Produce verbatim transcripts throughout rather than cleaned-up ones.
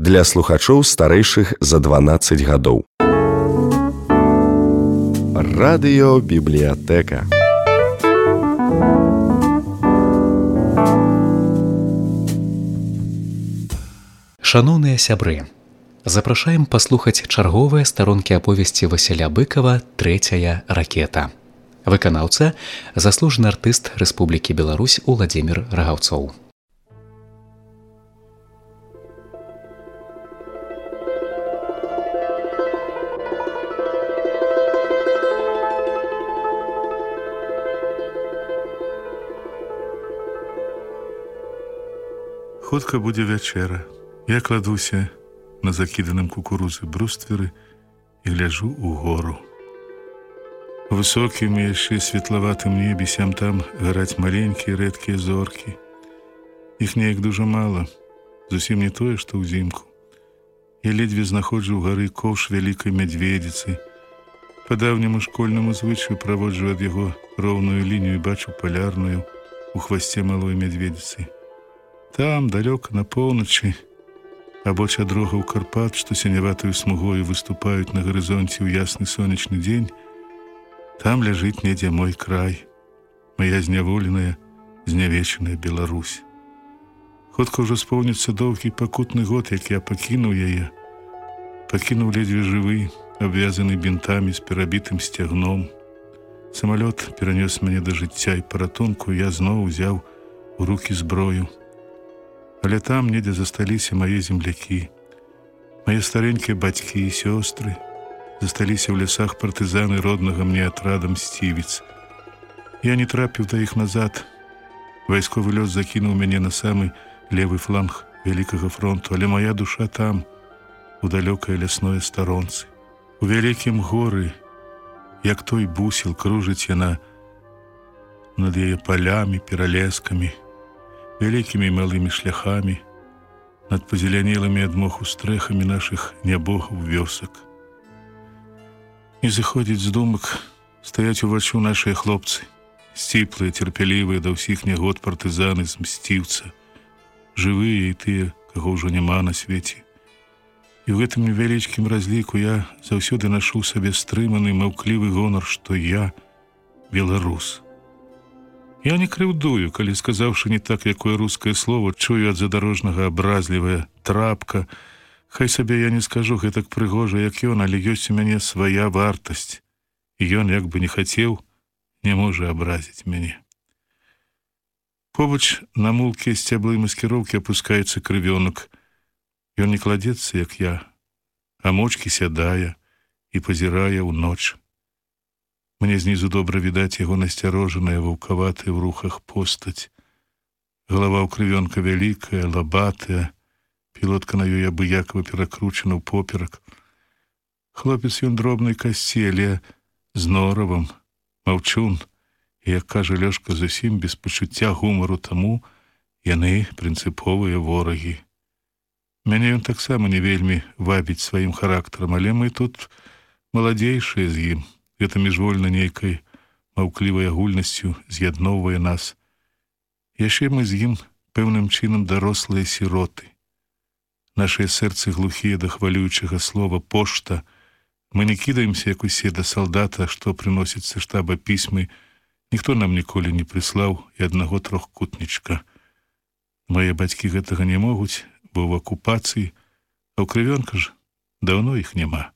для слухачоў старэйшых за дванаццаць гадоў. Радыёбібліятэка. Шаноўныя сябры, запрашаем паслухаць чарговыя старонкі аповесці Васіля Быкава «Трэцяя ракета». Выканаўца – заслужаны артыст Рэспублікі Беларусь Уладзімір Рагаўцоў. Хутка будзе вячэра. Я кладуся на закіданым кукурузы брустверы і гляжу ў гору. У высокім і яшчэ светлаватым небе сям-там гараць маленькія рэдкія зоркі. Іх неяк дужа мала, зусім не тое, што ўзімку. Я ледзьве знаходжу ў гары коўш вялікай мядзведзіцы. Па даўняму школьнаму звычаю праводжу ад яго роўную лінію і бачу палярную у хвасце малой мядзведзіцы. Там, далёка на поўначы, або чадрогаў Карпат, што сіняватаю смугою выступаюць на гарызонце ў ясны сонечны дзень, там ляжыць недзе мой край, моя зняволеная, знявечаная Беларусь. Хутка ўжо споўніцца доўгі пакутны год, як я пакінуў яе, пакінуў ледзьве жывы, абвязаны бінтамі з перабітым сцягном. Самалёт перанёс мяне да жыцця і паратунку, я зноў узяў у рукі зброю. Але там недзе засталіся мае землякі, мае старенькія бацькі і сёстры, засталіся ў лясах партызаны роднага мне атрада «Мсцівец». Я не трапіў да іх назад. Вайсковы лёс закінуў мяне на самы левы фланг вялікага фронту, але моя душа там, у далёкае лясное старонцы. У вялікім горы, як той бусел, кружыць яна над яе палямі, пералескамі, вялікімі малымі шляхамі, над пазелянелымі ад моху стрэхамі нашых нябогаў вёсак. І зыходзіць з думак, стаяць уваччу нашыя хлопцы, сціплыя, цярпялівыя да ўсіх нягод партызаны з «Мсцівца», жывыя і тыя, каго ўжо няма на свеце. І ў гэтым невялічкім разліку я заўсёды нашу сабе стрыманы маўклівы гонар, што я беларус. Я не крыўдую, калі, сказаўшы не так, якое рускае слово, чую ад задарожнага абразлівая трапка. Хай сабе я не скажу гэтак прыгожа, як ён, але ёсць у мяне свая вартасць. І ён, як бы не хацеў, не можа абразіць мяне. Побач на мулкія сцяблы маскіроўкі апускаецца крывёнак. Ён не кладзецца, як я, а мочкі сядае і пазірае ў ноч. Мне знізу добра відаць яго насцярожаная, ваўкаватая ў рухах постаць. Галава ў крывёнка вялікая, лабатая, пілотка на ёй абыякава перакручана ў поперак. Хлопец ён дробнай касці, але з норавам, маўчун, і, як кажа Лёшка, зусім без пачуцця гумару, таму яны прынцыповыя ворагі. Мяне ён таксама не вельмі вабіць сваім характарам, але мы тут маладзейшыя з ім. Гэта міжвольна нейкай маўклівай агульнасцю з'ядноўвае нас. Яшчэ мы з ім пэўным чынам дарослыя сіроты. Нашыя сэрцы глухія да хвалюючага слова «пошта». Мы не кідаемся, як усе, да салдата, што прыносіць са штаба пісьмы. Ніхто нам ніколі не прыслаў і аднаго трохкутнічка. Мае бацькі гэтага не могуць, бо ў акупацыі, а ў крывёнка ж даўно іх няма.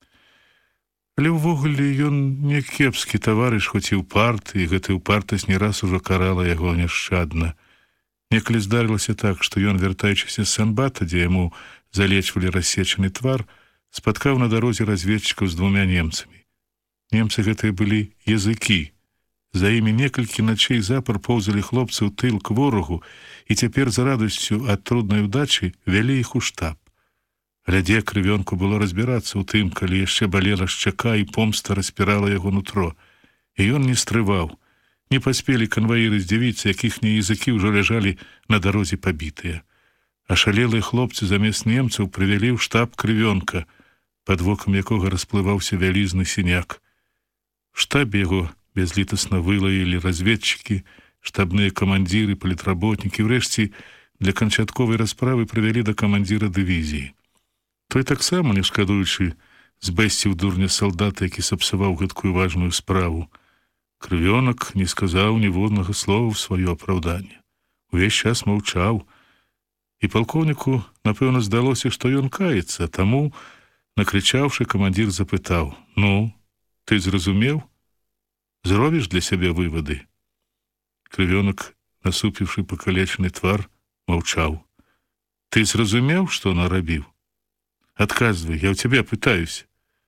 Але ўвогуле ён не кепскі таварыш, хоць і ўпарты, і гэтая ўпартасць не раз ужо карала яго няшчадна. Некалі здарылася так, што ён, вяртаючыся з Санбата, дзе яму залечвалі рассечаны твар, спаткаў на дарозе разведчыкаў з двумя немцамі. Немцы гэтыя былі языкі. За імі некалькі начэй запар поўзалі хлопцы ў тыл к ворагу, і цяпер за радасцю ад труднай удачы вялі іх у штаб. Глядзе, крывёнку было разбірацца ў тым, калі яшчэ балела шчака і помста распірала яго нутро. І ён не стрываў. Не паспелі канваіры здзівіцца, як іхнія языкі ўжо ляжалі на дарозе пабітыя. Ашалелыя хлопцы замест немцаў прывялі ў штаб крывёнка, пад вокам якога расплываўся вялізны сіняк. У штабе яго безлітасна вылаялі разведчыкі, штабныя камандзіры, палітработнікі, врэшце для канчатковай расправы прывялі да камандзіра дывізіі. Той таксама, не шкадуючы, збэсціў дурня салдата, які сапсаваў гэткую важную справу. Крывёнак не сказаў ніводнага слова ў сваё апраўданне. Увесь час маўчаў, і палкоўніку, напэўна, здалося, што ён каецца, таму, накрычаўшы, камандзір запытаў: «Ну, ты зразумеў? Зробіш для сябе вывады?» Крывёнак, насупіўшы пакалечаны твар, маўчаў. «Ты зразумеў, што нарабіў? Адказвай, я ў цябе пытаюся».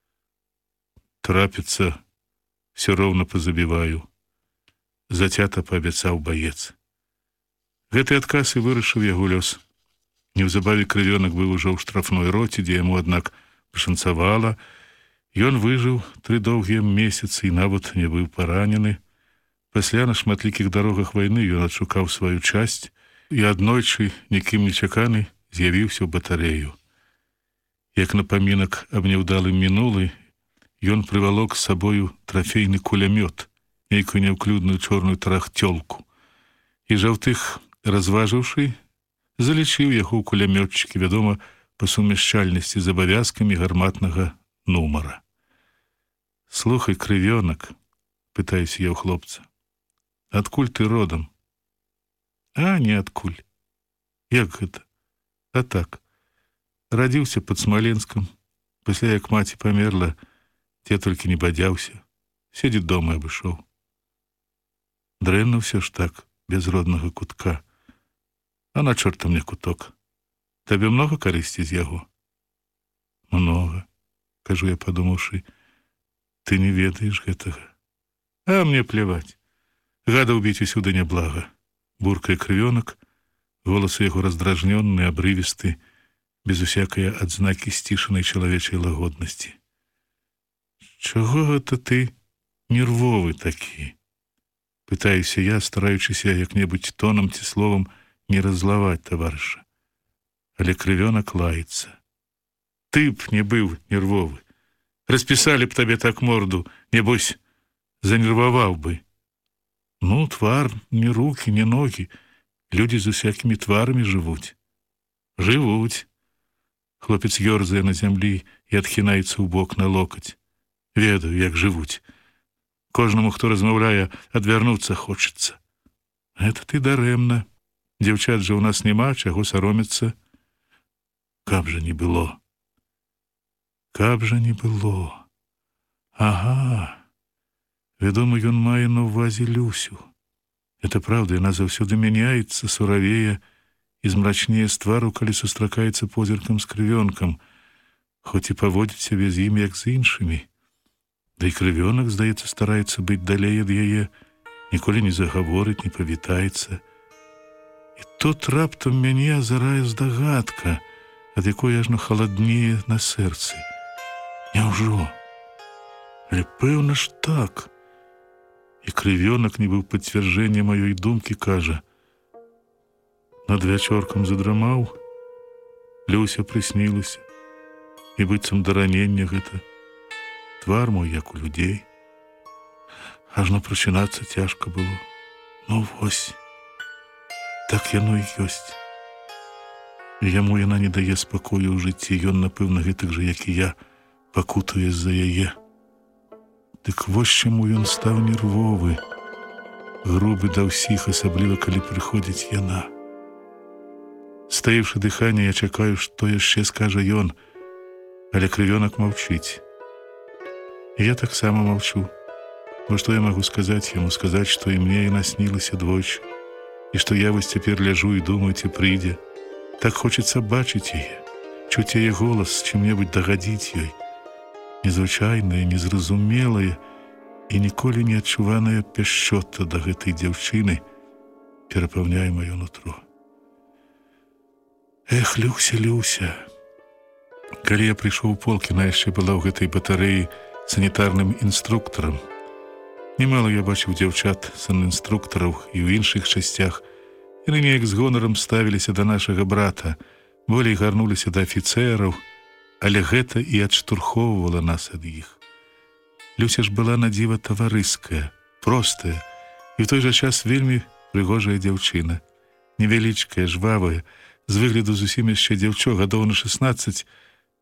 «Трапіцца, все роўна пазабіваю», — зацята паабяцаў баец. Гэты адказ і вырашыў яго лёс. Неўзабаве Крывёнак быў ужо ў штрафной роце, дзе яму, аднак, пашанцавала. Ён выжыў тры доўгія месяцы і нават не быў паранены. Пасля на шматлікіх дарогах вайны ён адшукаў сваю часць і аднойчы, нікім нечаканы, з'явіўся ў батарэю. Як напамінак аб няўдалым мінулы, ён прывалок з сабою трафейны кулямёт, нейкую няўклюдную чорную тарахцёлку. І жаўтых, разважыўшы, залічыў яго ў кулямётчыкі, вядома, па сумяшчальнасці з абавязкамі гарматнага нумара. «Слухай, Крывёнак, — пытаюся я ў хлопца, — адкуль ты родам?» «А, не адкуль. Як гэта? А так. Радзіўся пад Смаленскам. Пасля, як маці памерла, я толькі не бадзяўся. Седзіць дома абышоў. Дрэнна ўсё ж так, без роднага кутка. А на чорта мне куток. Табе многа карысці з яго?» «Многа, — кажу я, падумаўшы. Ты не ведаеш гэтага». «А мне пляваць. Гада ўбіць усюды няблага», — буркае Крывёнак, голас яго раздражнённы, абрывісты, без усякае адзнакі сцішанай чалавечай лагоднасці. «Чаго гэта ты нервовы такі?» Пытаюся я, стараючыся як-небудзь тонам ці словам не раззлаваць таварыша. Але Крывёнак лаецца. «Ты б не быў нервовы. Распісалі б табе так морду, небось, занерваваў бы. Ну, твар, не рукі, не ногі. Людзі з усякімі тварамі жывуць». «Жывуць». Хлопец ёрзае на зямлі і адхінаецца ў бок на локаць. «Ведаю, як жывуць. Кожнаму, хто размаўляе, адвярнуцца хочацца». «Гэта ты дарэмна. Дзяўчат жа ў нас няма, чаго саромецца». «Каб жа не было. Каб жа не было. Ага. Вядома, ён мае на ўвазе Люсю. Это правда, яна заўсёды мяняецца, суравее і змрачнее з твару, калі сустракаецца позіркам з Крывёнкам, хоць і паводзіць сябе з ім, як з іншымі. Да і Крывёнак, здаецца, стараецца быць далей ад яе, ніколі не загаворыць, не павітаецца. І тут раптам мяне азарае здагадка, ад якой ажно халаднее на сэрцы. Няўжо? Але пэўна ж так. І Крывёнак, нібы ў пацвярджэнне маёй думкі, кажа: «Над вячоркам задрамаў, Люся прыснілася, і быццам да ранення гэта. Твар мой, як у людзей. Ажно прачынацца цяжка было. Ну вось, так яно і ёсць. І яму яна не дае спакою ў жыцці, ён, напэўна, гэтак жа, як і я, пакутуе з-за яе. Дык вось чаму ён стаў нервовы, грубы да ўсіх, асабліва, калі прыходзіць яна. Стаіўшы дыханне, я чакаю, што яшчэ скажа ён, але Крывёнак маўчыць. І я таксама маўчу. Бо што я магу сказаць яму, сказаць, што і мне яна снілася двойчы, і што я вось цяпер ляжу і думаю, ці прыйдзе. Так хочацца бачыць яе, чуць яе голас, чым-небудзь дагадзіць ёй. Незвычайная, незразумелая і ніколі не адчуваная пяшчота да гэтай дзяўчыны перапаўняе маё нутро. Эх, Люся, Люся! Калі я прыйшоў у полк, яна яшчэ была ў гэтай батарэі санітарным інструктарам. Немало я бачыў дзяўчат, санінструктараў і ў іншых часцях. Яны неяк з гонарам ставіліся да нашага брата, болей гарнуліся да афіцэраў, але гэта і адштурхоўвала нас ад іх. Люся ж была надзіва таварыская, простая і ў той жа час вельмі прыгожая дзяўчына, невялічкая, жвавая, з выгляду зусім яшчэ дзяўчо, гадоў на шаснаццаць,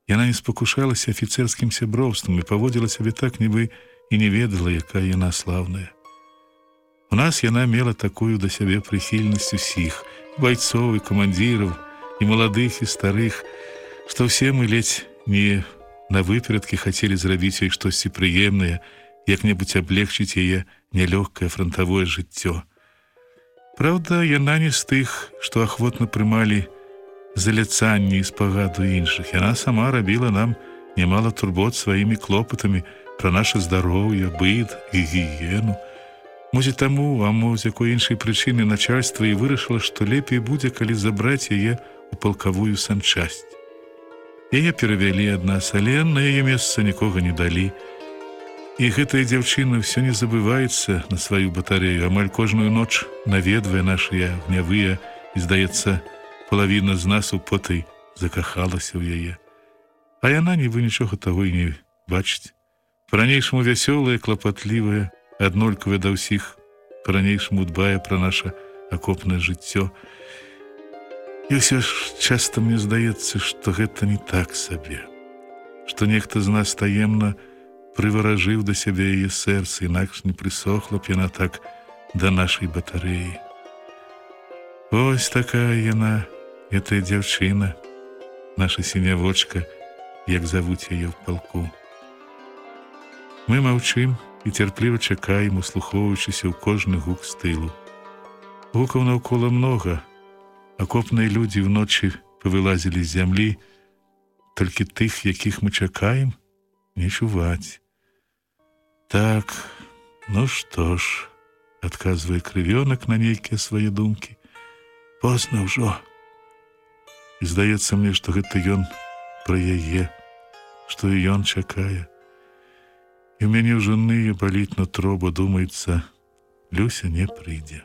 Яна не спакушалася афіцэрскім сяброўствам і паводзіла сябе так, нібы і не ведала, якая яна слаўная. У нас яна мела такую да сябе прыхільнасць усіх, байцоў і камандзіраў, і маладых, і старых, што ўсе мы ледзь не на выперадкі хацелі зрабіць ёй штосьці прыемнае, як-небудзь аблегчыць яе нялёгкае франтавое жыццё. Праўда, яна не з тых, што ахвотна прымалі заляцанні і спагаду іншых. Яна сама рабіла нам немало турбот сваімі клопатамі пра наша здароўе, быт і гігіену. Можа таму, а мо з якой іншай прычыны начальства і вырашыла, што лепей будзе, калі забраць яе у палкавую санчасць. Яе перавялі ад нас, але на яе месца нікога не далі. І гэтая дзяўчына ўсё не забываецца на сваю батарэю, амаль кожную ноч наведвае нашыя гнявыя, і, здаецца, палавіна з нас у потай закахалася ў яе. А яна нібы нічога таго і не бачыць. Па-ранейшаму вясёлая, клапатлівая, аднолькавая да ўсіх, па-ранейшаму дбае пра наша акопнае жыццё. І ўсё ж часта мне здаецца, што гэта не так сабе, што нехта з нас таемна прываражыў да сябе яе сэрца, інакш не прысохла б яна так да нашай батарэі. Ось такая яна, гэтая дзяўчына, наша сінявочка, як завуць яе ў палку. Мы маўчым і цярпліва чакаем, услухоўваючыся ў кожны гук з тылу. Гукаў наўкола многа. Акопныя людзі ўночы павылазілі з зямлі, толькі тых, якіх мы чакаем, не чуваць. Так, ну што ж, адказвае крывёнак на нейкія свае думкі. Позна ўжо. І здаецца мне, што гэта ён пра яе, што і ён чакае. І ў мяне ўжо ные баліць нутро, бо думаецца, Люся не прыйдзе.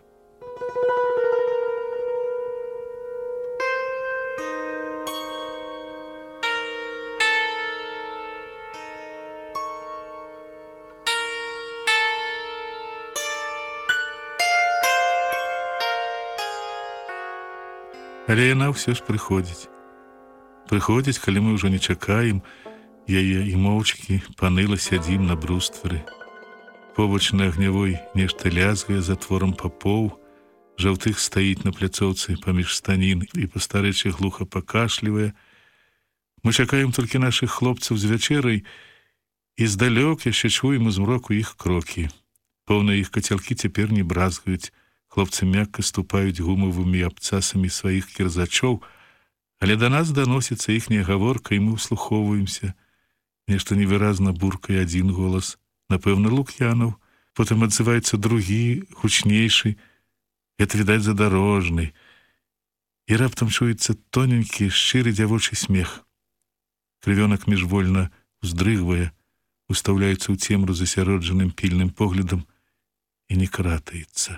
Але яна ўсё ж прыходзіць. Прыходзіць, калі мы ўжо не чакаем яе і моўчкі паныла сядзім на бруствары. Побач на агнявой нешта лязгае затворам папоў, жаўтых стаіць на пляцоўцы паміж станін і па-старэчы глуха пакашлівае. Мы чакаем толькі нашых хлопцаў з вячэрай, і здалёк яшчэ чуем у змроку іх крокі. Поўныя іх кацялкі цяпер не бразгаюць. Хлопцы мякка ступаюць гумавымі абцасамі сваіх кірзачоў, але да нас даносіцца іхняя гаворка, і мы ўслухоўваемся. Нешта невыразна буркае адзін голас, напэўна, Лук'янаў, потым адзываецца другі, гучнейшы, гэта, відаць, задарожны. І раптам чуецца тоненькі, шчыры дзявочы смех. Крывёнак міжвольна уздрыгвае, устаўляецца ў цемру засяроджаным пільным поглядам і не кратаецца.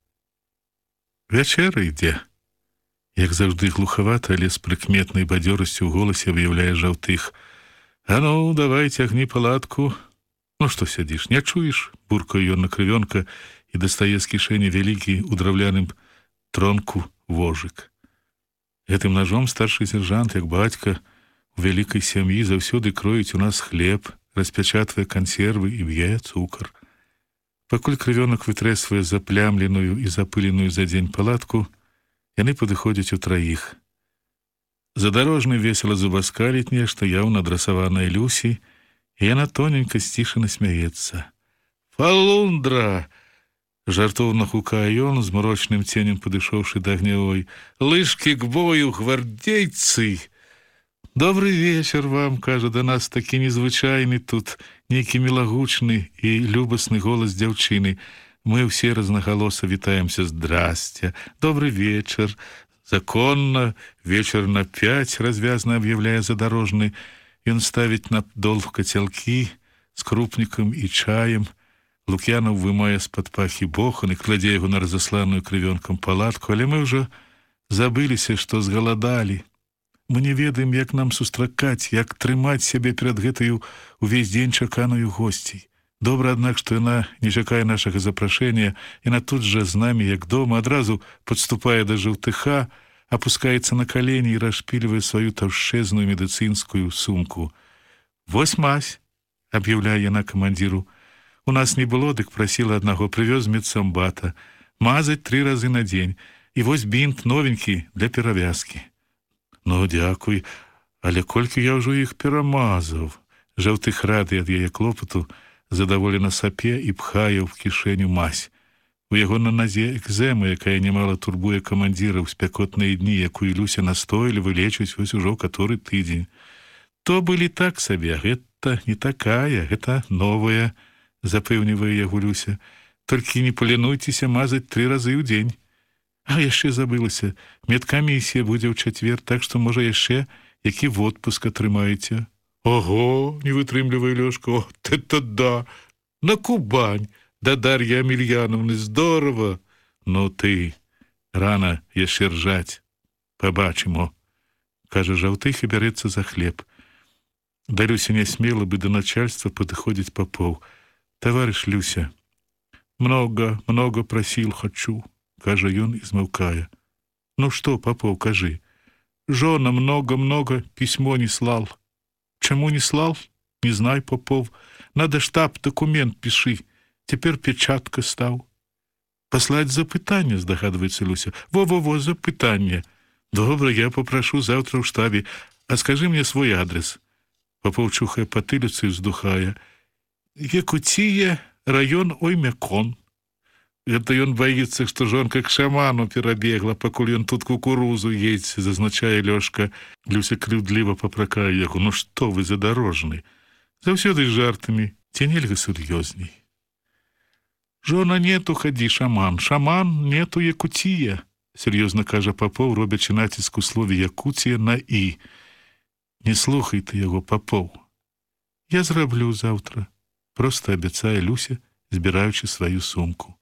Вячэра ідзе. Як заўжды глухавата, але з прыкметнай бадзёрасцю ў голасе аб'яўляе жаўтых. А ну, давай, цягні палатку. Ну што сядзіш, не чуеш? Буркае ён на крывёнка і дастае з кішэні вялікі ў драўляным тронку вожык. Гэтым ножом старшы сержант, як бацька, у вялікай сям'і заўсёды кроіць у нас хлеб, распячатвае кансервы і б'е цукар. Пакуль крывёнак вытрэсвае заплямленую і запыленую за дзень палатку, яны падыходзяць у траіх. Задарожны весела зубаскаліць нешта, яўна адрасаванае Люсі, і яна тоненька сцішана смяецца. «Фалундра!» — жартоўна гукае ён, змрочным ценем падышоўшы да агнявой. «Лыжкі к бою, гвардейцы!» «Добры вечар вам», — кажа да нас такі незвычайны тут, нейкі мілагучны і любасны голас дзяўчыны. Мы ўсе рознагалоса вітаемся. «Здрасце! Добры вечар!» «Законна! Вечар на пяць!» — развязна аб'яўляе задарожны. Ён ставіць на дол кацялкі з крупнікам і чаем. Лук'янаў вымае з-пад пахі бохан і кладзе яго на разасланую крывёнкам палатку, але мы ўжо забыліся, што згаладалі. Мы не ведаем, як нам сустракаць, як трымаць сябе перад гэтаю увесь дзень чаканую госцей. Добра, аднак, што яна не чакае нашага запрашэння, яна тут жа з намі, як дома, адразу падступае да жаўтыха, опускается на колени и расшпиливает свою товщезную медицинскую сумку. «Вось мазь», — объявляю яна командиру. «У нас не было, дык просила одного, привез медсамбата. Мазать три разы на день. И вось бинт новенький для перавязки». «Ну, дякуй, але колькі я ўжо іх перамазаў». Жаўтых рады ад яе клопату задаволена сапе і пхае ў кішэню мазь. У яго на назе экзема, якая немало турбуе камандзіра ў спякотныя дні, якую Люся настойліва лечыць вось ужо каторы тыдзень. То былі так сабе, гэта не такая, гэта новая, запэўнівае яго Люся. Толькі не паленуйцеся мазаць тры разы ў дзень. А яшчэ забылася, медкамісія будзе ў чацвер, так што, можа, яшчэ які водпуск атрымаеце. Ого, не вытрымлівае Лёшка, о, это да, на Кубань, да Дар'я Амельяновны, здорово. Ну ты, рано яшчэ ржаць, пабачым, о, кажа Жаўтых і бярэцца за хлеб. Да Люся не смела бы до начальства падыходзіць Попов. Товарищ Люся, много, много просил, хочу, кажа ён і змаўкае. Ну что, Попов, кажи, жона много-много письмо не слал. Чему не слал? Не знай, Попов. Надо штаб документ пиши. Теперь печатка стал. Послать запытание, здогадывается Люся. Во-во-во, запытание. Добро, я попрошу завтра в штабе. А скажи мне свой адрес. Попов чухая потылицу и вздухая. Якутия, район Оймякон. Это ён боится, что жонка к шаману перабегла, пакуль ён тут кукурузу едь, зазначае Лёшка. Люся крыўдліва папракае яго. Ну што вы задорожны? Заўсёды з жартамі, ці нельга сур'ёзней. Жона нету, ходи, шаман. Шаман нету Якутия, серьезно кажа Попов, робячи націск у слові Якутія на і. Не слухайте яго, Попов. Я зраблю завтра, просто абяцае Люся, збіраючы сваю сумку.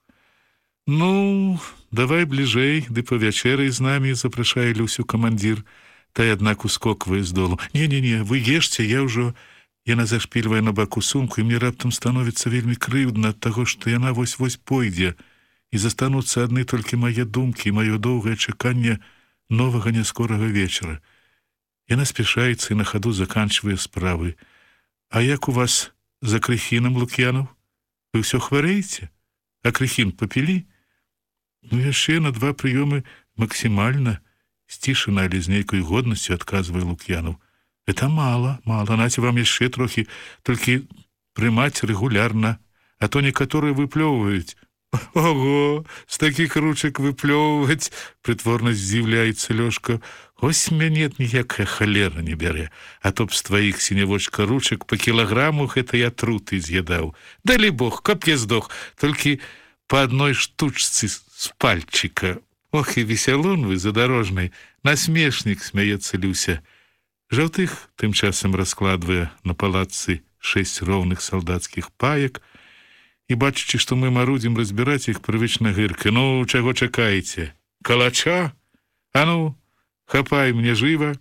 Ну, давай бліжэй, ды павячэрай з намі, запрашае Люсю камандзір. Та, аднак, ускоквае з долу. Не-не-не, вы ешце, я ўжо... Яна зашпільвае на баку сумку, і мне раптам становіцца вельмі крыўдна ад таго, што яна вось-вось пойдзе, і застануцца адны толькі мае думкі і маё доўгае чаканне новага няскорага вечара. Яна спяшаецца і на хаду заканчвае справы. А як у вас за Крыхінам, Лук'янаў? Вы ўсё хварэеце? А Крыхін папілі? Ну, яшчэ на два прыёмы максімальна, сцішана, але з нейкай годнасцю адказвае Лук'янаў. Это мало, мало, наце вам яшчэ трохі, толькі прымаць рэгулярна, а то некаторыя выплёўваюць. Ого, з такіх ручак выплёўваць, прытворна здзіўляецца Лёшка. Ось мяне ніякая халера не бярэ, а то б з тваіх сінявочка ручак па кілаграму гэта я труты з'ядаў. Далі Бог, каб я здох, толькі па адной штучцы з пальчыка. Ох, і весялун вы задорожнай, насмешнік, смяецца Люся. Жаўтых тым часам раскладвае на палатцы шэсць роўных салдацкіх паек і, бачачы, што мы марудзім разбіраць іх, прывычна гырка. Ну, чаго чакаеце? Калача? А ну, хапай мне жыва.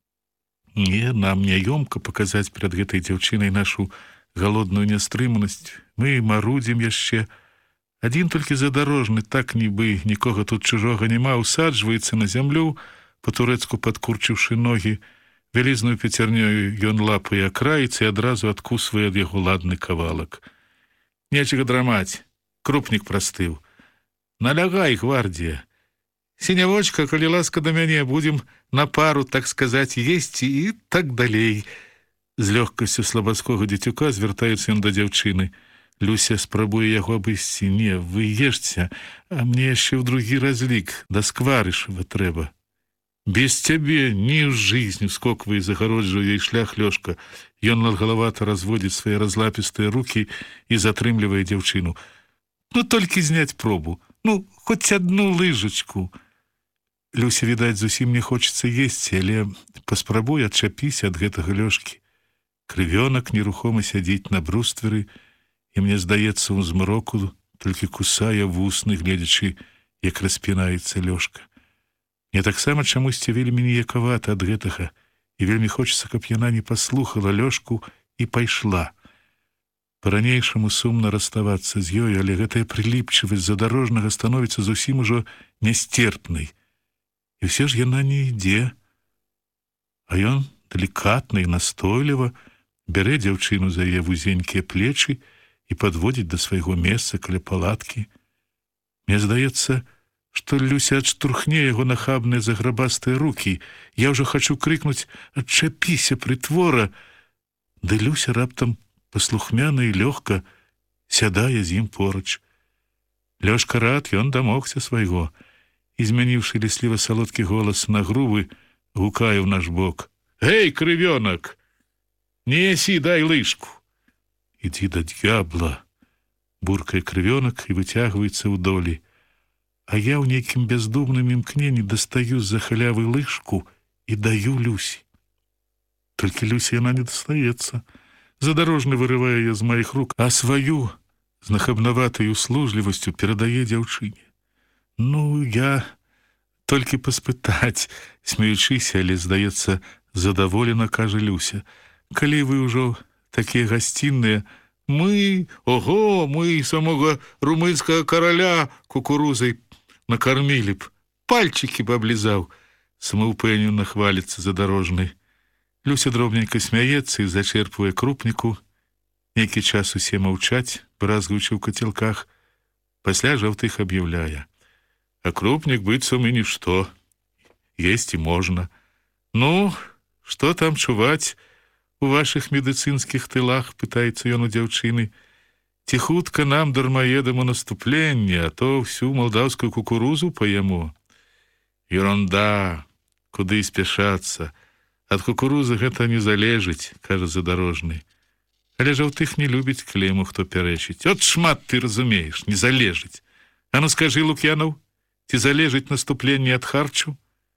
Не, нам няёмка паказаць перад гэтай дзяўчынай нашу галодную нястрыманасць. Мы марудзім яшчэ. Адзін толькі задорожны, так нібы нікога тут чужога няма, усаджваецца на зямлю, па-турэцку падкурчыўшы ногі. Вялізную пяцярнёю ён лапае акраіць і адразу адкусвае ад яго ладны кавалак. Нечага драмаць, крупнік прастыў. Налягай, гвардія. Сінявочка, калі ласка да мяне, будзем на пару, так сказаць, есці і так далей. З лёгкасцю слабацкога дзецюка звяртаецца ён да дзяўчыны. Люся спрабуе яго абысці. Не, вы ешце, а мне яшчэ ў другі разлік, да скварышава трэба. Без цябе ні ў жизнь, скоквае і загароджвае ёй шлях Лёшка. Ён налгалавата разводзіць свае разлапістыя рукі і затрымлівае дзяўчыну. Ну, толькі зняць пробу. Ну, хоць адну лыжачку. Люся, відаць, зусім не хочацца есці, але паспрабуй адчапіся ад гэтага Лёшкі. Крывёнак нерухома сядзіць на брустверы, і мне здаецца, у змроку толькі кусае вусны, гледзячы, як распінаецца Лёшка. Мне таксама чамусьці вельмі ніякавата ад гэтага, і вельмі хочацца, каб яна не паслухала Лёшку і пайшла. Па-ранейшаму сумна расставацца з ёй, але гэтая прыліпчывасць задорожнага становіцца зусім ужо нястерпнай. І ўсё ж яна не ідзе. А ён далікатна і настойліва бярэ дзяўчыну за яе вузенькія плечы і падводзіць да свайго месца каля палаткі. Мне здаецца, што Люся адштурхне яго нахабныя заграбастыя рукі. Я ўжо хачу крыкнуць: «Адчапіся, прытвора!» Ды Люся раптам паслухмяна і лёгка сядае з ім поруч. Лёшка рад, ён дамогся свайго, і, змяніўшы лісліва салодкі голас на грубы, гукае ў наш бок: «Гэй, крывёнак, неси, дай лыжку!» «Ідзі да д'ябла!» буркае крывёнак і выцягваецца ў долі. А я ў нейкім бяздумным імкненні дастаю з-за халявы лыжку і даю Люсі. Толькі Люсі яна не дастаецца. Задарожны вырывае яе з маіх рук, а сваю з нахабнаватай услужлівасцю перадае дзяўчыне. «Ну, я толькі паспытаць», смеючыся, але, здаецца, задаволена, кажа Люся. «Калі вы ўжо такія гасцінныя, мы, ого, мы самога румынскага караля кукурузай накармілі б, пальчыкі б аблізаў», самаўпэўнена хваліцца задарожны. Люся дробненька смяецца і зачерпвае крупніку. Нейкі час усе маўчаць, бразгуючы ў кацелках. Пасля жаўтых аб'яўляе: «А крупнік быццам і нішто. Есці можна. Ну, што там чуваць у вашых медыцынскіх тылах?» пытаецца ён у дзяўчыны. «Ці хутка нам, дармаедам, у наступленне, а то всю малдаўскую кукурузу паяму?» «Ерунда, куды спяшацца. Ад кукурузы гэта не залежыць», кажа задарожны. Але жаўтых не любіць, калі яму хто пярэчыць. «От шмат ты разумееш, не залежыць. А ну скажы, Лук'янаў, ці залежыць наступленне ад харчу?»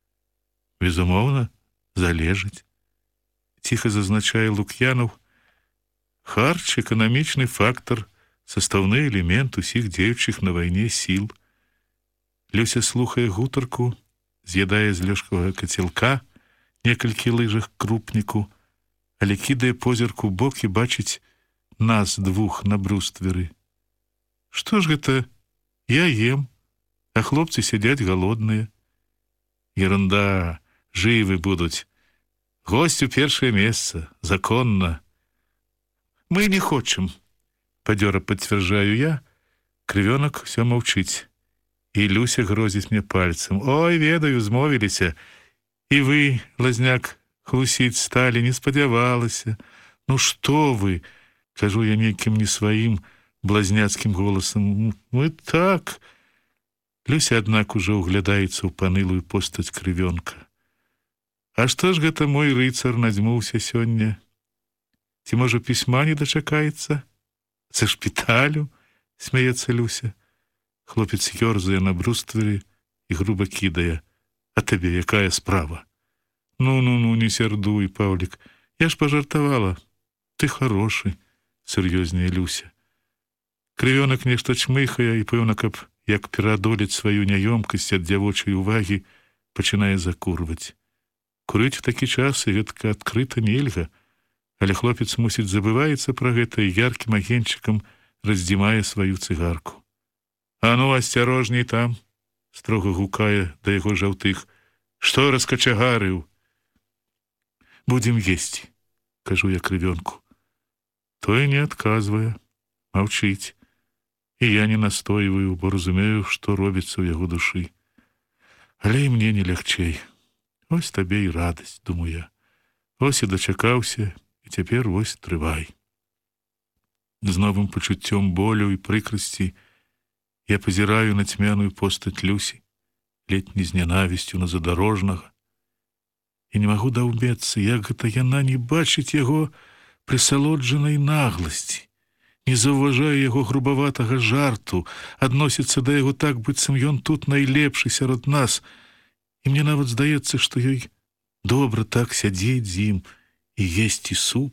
«Безумоўна, залежыць», ціха зазначае Лук'янаў. «Харч — эканамічны фактар, састаўны элемент усіх дзеючых на вайне сіл». Люся слухае гутарку, з'ядае з лёшкавага кацелка некалькі лыжах крупніку, але кідае позірк у бок і бачыць нас двух на брустверы. «Што ж гэта? Я ем, а хлопцы сядзяць галодныя». «Ерунда, жывы будуць. Госць у першае месца, законна». «Мы не хочам», падзёра пацвярджаю я. Крывёнак усё маўчыць. І Люся грозіць мне пальцам: «Ой, ведаю, змовіліся. І вы, лазняк, хлусіць сталі, не спадзявалася. Ну што вы?» кажу я нейкім не сваім блазняцкім голасам. «Мы так...» Люся, аднак, ужо углядаецца ў панылую постаць крывёнка. «А што ж гэта мой рыцар надзьмуўся сёння? Ці, можа, пісьма не дачакаецца? Са шпіталю?» смяецца Люся. Хлопец ёрзае на брустверы і груба кідае: «А табе якая справа?» «Ну-ну-ну, не сярдуй, Паўлік, я ж пажартавала. Ты хорошы», сур'ёзнее Люся. Крывёнак нешта чмыхае і, пэўна, каб як пераадолець сваю няёмкасць ад дзявочай увагі, пачынае закурваць. Курыць в такі час і гэтка адкрыта нельга, але хлопец, мусіць, забываецца пра гэта і яркім агеньчыкам раздзімае сваю цыгарку. «А ну, асцярожней там!» строга гукае да яго жаўтых. «Што раскачагарыў?» «Будзем есці», кажу я крывёнку. Той не адказвае, маўчыць. І я не настойваю, бо разумею, што робіцца ў яго душы. Але і мне не лягчэй. Вось табе і радасць, думаю я. Вось і дачакаўся, і цяпер вось трывай. З новым пачуццём болю і прыкрасці я пазіраю на цьмяную постаць Люсі, ледь не з нянавісцю на задарожнага. І не магу даўбецца, як гэта яна не бачыць яго прысалоджанай нагласці, не заўважае яго грубаватага жарту, адносіцца да яго так, быццам ён тут найлепшы сярод нас. І мне нават здаецца, што ёй добра так сядзець з ім і есці суп.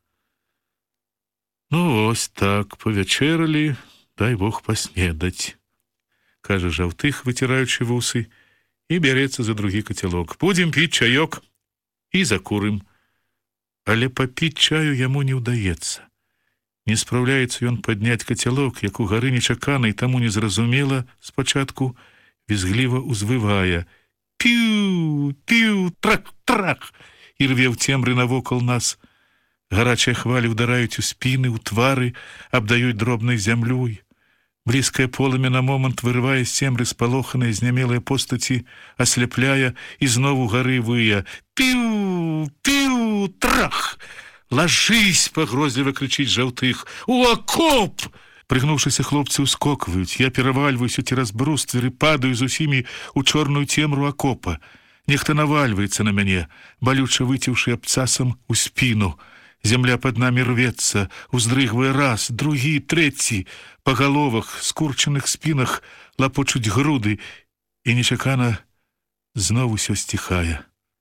«Ну, ось так, павячэралі, дай Бог паснедаць», кажа жаўтых, выціраючы вусы, і бярэцца за другі кацялок. «Будзем піць чаёк і закурым». Але папіць чаю яму не ўдаецца. Не спраўляецца ён падняць кацялок, як у гары нечакана і таму незразумела спачатку візгліва ўзвывае Піу, піу, трах, трах, і рве ў цемры навокал нас. Гарачыя хвалі ўдараюць у спіны, у твары, абдаюць дробнай зямлёй. Блізкае полымя на момант вырывае з цемры спалоханыя знямелыя постаці, асляпляе, і зноў угары вые. Піу, піу, трах! Лажысь, пагрозліва крычыць Жаўтых. У акоп! Прыгнуўшыся, хлопцы ўскокваюць. Я перавальваюся цераз бруствер і падаю з усімі ў чорную цемру акопа. Нехта навальваецца на мяне, балюча выцеўшы абцасам у спіну. Земля пад намі рвецца, уздрыгвае раз, другі, трэці. Па галовах, скурчаных спінах лапочуць груды, і нечакана зноў усё сціхае.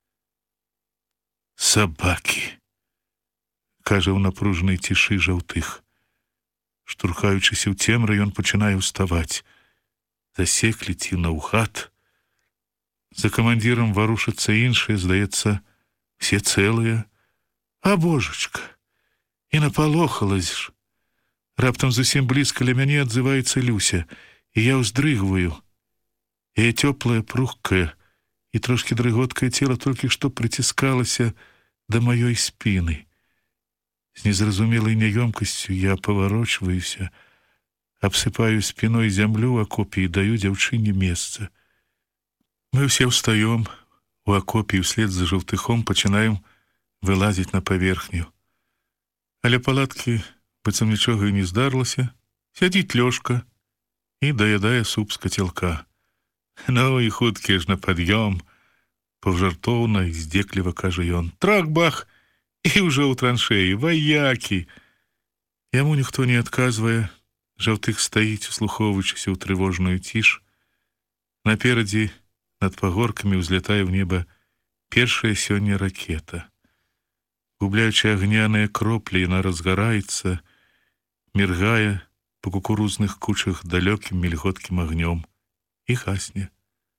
Сабакі, кажа ў напружанай цішы Жаўтых. Штурхаючыся ў цемры, ён пачынае ўставаць. Засеклі ці наўгад. За камандзірам варушацца іншыя, здаецца, все цэлыя. А божачка, і напалохалась ж. Раптам зусім блізка ля мяне адзываецца Люся, і я ўздрыгваю. Яе цёплае, прухкае і трошкі дрыготкае цела толькі што прыціскалася да маёй спіны. З незразумелай няёмкасцю я паварочваюся, абсыпаю спіной зямлю ў акопе і даю дзяўчыне месца. Мы ўсе ўстаём у акопе і ўслед за Жаўтыхом пачынаем вылазіць на паверхню. Але палаткі, быццам нічога і не здарылася, сядзіць Лёшка і даядае суп з кацялка. Ну і хуткі ж на пад'ём, паўжартоўна і здзекліва кажа ён. Трах-бах! І ўжо ў траншеі, ваякі! Яму ніхто не адказвае. Жаўтых стаіць, услухоўваючыся ў трывожную ціш. Наперадзе над пагоркамі ўзлятае ў неба першая сёння ракета. Губляючы агняныя кроплі, яна разгараецца, міргае па кукурузных кучах далёкім мільготкім агнём і гасне.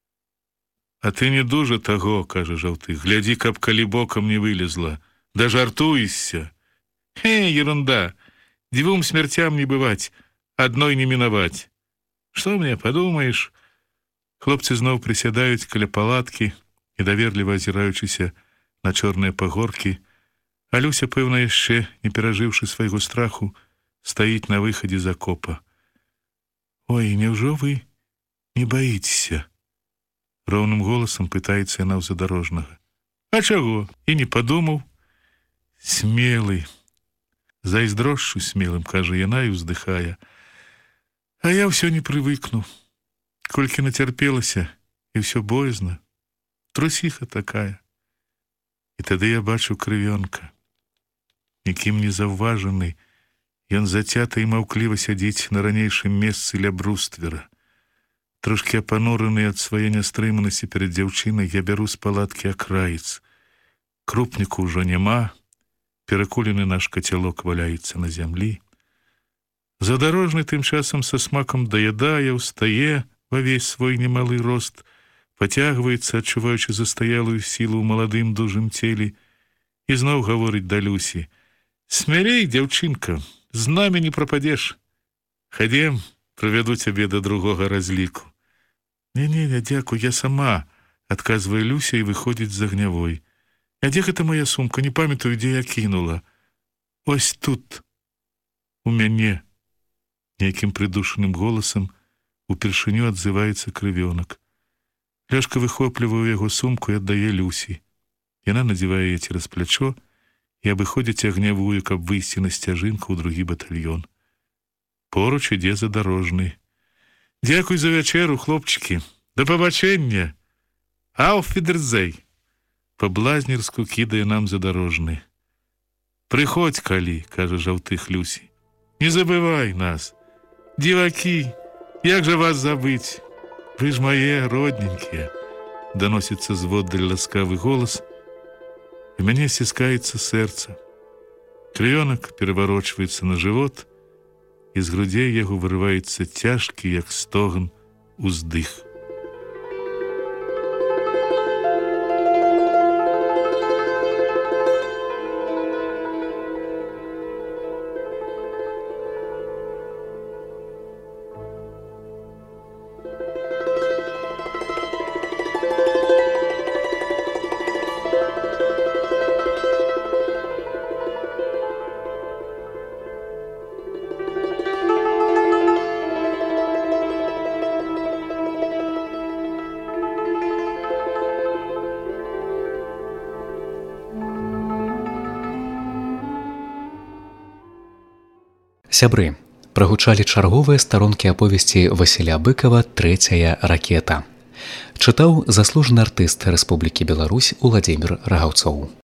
А ты не дужа таго, кажа Жаўтых, глядзі, каб калі бокам не вылезла. Да жартуешься. Хе, ерунда. Двум смертям не бывать, одной не миновать. Что мне, подумаешь? Хлопцы зноў присядаюць каля палаткі, недаверліва азіраючыся на чорныя пагоркі, а Люся, пэўна, яшчэ, не перажыўшы свайго страху, стаіць на выхадзе з акопа. Ой, няўжо вы не баіцеся? Роўным голасам пытаецца яна ў задарожнага. А чаго? І не падумаў. Смелый. Зайздрошчу смелым, кажа яна і ўздыхае. А я ўсё не прывыкну. Колькі нацярпелася, і ўсё боязна. Трусіха такая. І тады я бачу крывёнка. Нікім не заўважаны, ён зацята і маўкліва сядзіць на ранейшым месцы ля бруствера. Трошкі апанураны ад свае нястрыманасці перад дзяўчынай, я бяру з палаткі акраец. Крупніку ўжо няма. Перакулены наш кацялок валяецца на зямлі. Задарожны тым часам са смакам даядае, устае ва весь свой немалы рост, пацягваецца, адчуваючы застаялую сілу ў маладым дужым целе, і зноў гаворыць да Люсі. Смялей, дзяўчынка, з намі не прападзеш. Хадзем, прывяду цябе да другога разліку. Не-не, дзякуй, я сама, адказвае Люся і выходзіць з агнявой. А дзе гэта моя сумка? Не памятаю, дзе я кінула. Ось тут, у мяне. Нейкім прыдушаным голасам упершыню адзываецца крывёнак. Ляшка выхоплівае ў яго сумку і аддае Люсі. Яна надзявае яе цераз плячо і абыходзіць агнявую, каб выйсці на сцяжынку ў другі батальён. Поруч ідзе задарожны. Дзякуй за вячэру, хлопчыкі. Да пабачэння. Auf Wiedersehen. Па-блазнерску кідае нам задарожны. Прыходзь, калі, кажа Жаўтых Люсі. Не забывай нас. Дзівакі, як жа вас забыць? Вы ж мае родненькія. Даносіцца зводдаль ласкавы голас. І мяне сціскаецца сэрца. Крывёнак пераварочваецца на жывот, і з грудзей яго вырываецца цяжкі, як стогн, уздых. Сябры, прагучалі чарговыя старонкі аповесці Васіля Быкава «Трэцяя ракета». Чытаў заслужаны артыст Рэспублікі Беларусь Уладзімір Рагаўцоў.